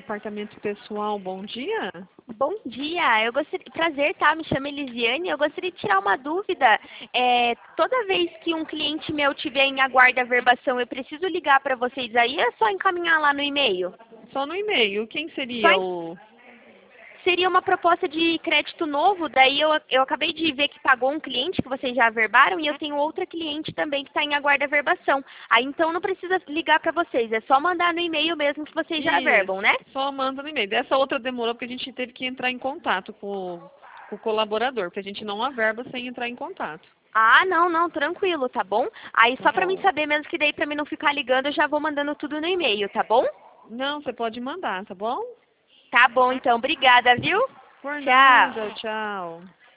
departamento pessoal, bom dia. Bom dia, prazer, tá? Me chamo Elisiane. Eu gostaria de tirar uma dúvida. Toda vez que um cliente meu tiver em aguardo averbação, eu preciso ligar para vocês aí, ou é só encaminhar lá no e-mail? Só no e-mail. Quem Só seria o... Seria uma proposta de crédito novo, daí eu acabei de ver que pagou um cliente que vocês já averbaram e eu tenho outra cliente também que está em aguardo averbação. Aí então não precisa ligar para vocês, é só mandar no e-mail mesmo que vocês já averbam, né? Só manda no e-mail. Dessa outra demorou porque a gente teve que entrar em contato com o colaborador, porque a gente não averba sem entrar em contato. Ah, não, tranquilo, tá bom? Aí Tá só para mim bom. saber mesmo que daí para mim não ficar ligando, eu já vou mandando tudo no e-mail, tá bom? Não, você pode mandar, tá bom? Tá bom, então, obrigada, viu? Por Tchau. nada, tchau.